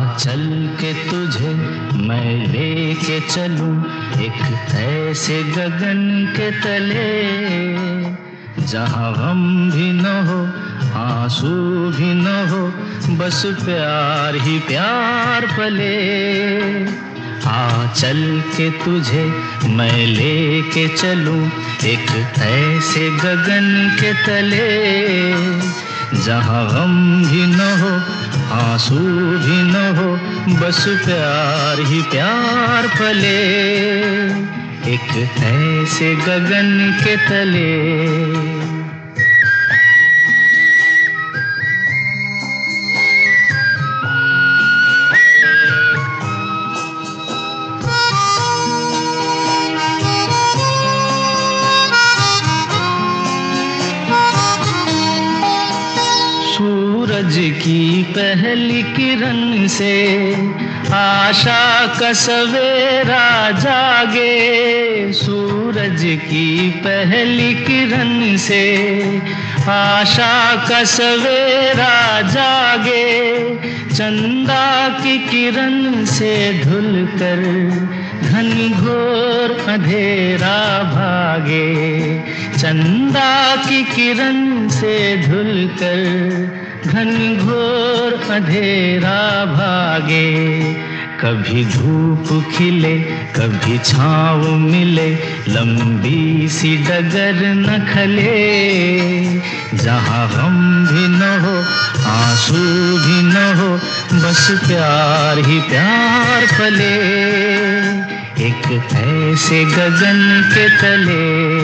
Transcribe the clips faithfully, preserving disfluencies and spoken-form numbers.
चल के तुझे मैं लेके चलूं एक ऐसे गगन के तले, जहां गम भी न हो आंसू भी न हो, बस प्यार ही प्यार पले। आ चल के तुझे मैं लेके चलूं एक ऐसे गगन के तले, जहां गम भी न हो आंसू भी न हो, बस प्यार ही प्यार पले। एक ऐसे गगन के तले। सूरज की पहली किरण से आशा का सवेरा जागे, सूरज की पहली किरण से आशा का सवेरा जागे, चंदा की किरण से धुलकर घनघोर अंधेरा भागे, चंदा की किरण से धुलकर घनघोर अंधेरा भागे। कभी धूप खिले कभी छाँव मिले, लंबी सी डगर न खले, जहाँ गम भी न हो आंसू भी न हो, बस प्यार ही प्यार पले। एक ऐसे गगन के तले।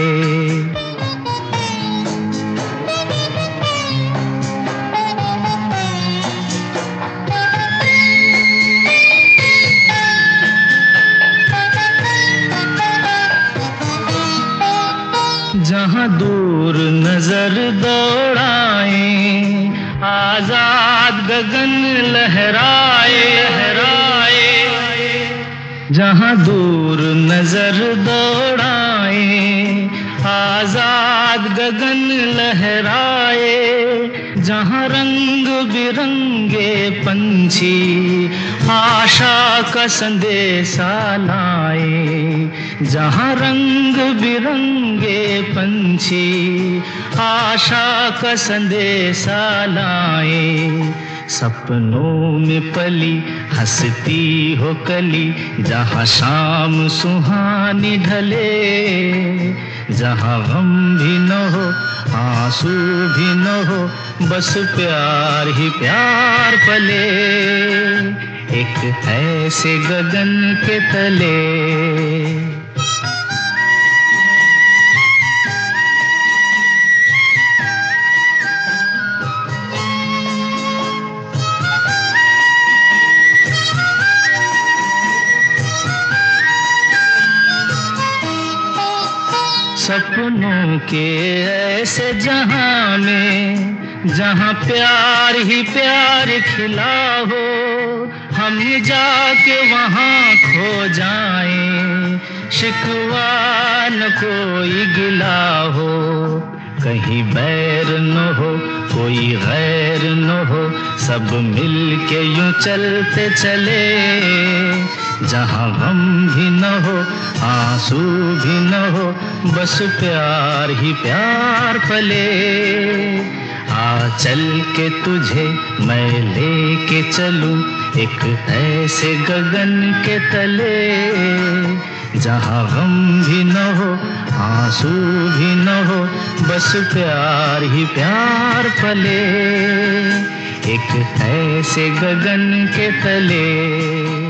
जहाँ दूर नजर दौड़ाए आजाद गगन लहराए लहराए, जहाँ दूर नजर दौड़ाए आजाद गगन लहराए, जहाँ रंग बिरंगे पंछी आशा का संदेशा लाए, जहाँ रंग बिरंगे पंछी आशा का संदेशा लाए, सपनों में पली हंसती हो कली, जहाँ शाम सुहानी ढले, जहाँ गम भी न हो आंसू भी न हो, बस प्यार ही प्यार पले। एक ऐसे गगन के तले। सपनों के ऐसे जहां में, जहां प्यार ही प्यार खिला हो, हम जाके वहां खो जाएं, शिकवा न कोई गिला हो, कहीं बैर न हो कोई गैर न हो, सब मिल के यूं चलते चले, जहाँ गम भी न हो आंसू भी न हो, बस प्यार ही प्यार पले। आ चल के तुझे मैं लेके चलूं एक ऐसे गगन के तले, जहाँ गम भी न हो आंसू भी न हो, बस प्यार ही प्यार पले। एक ऐसे गगन के तले।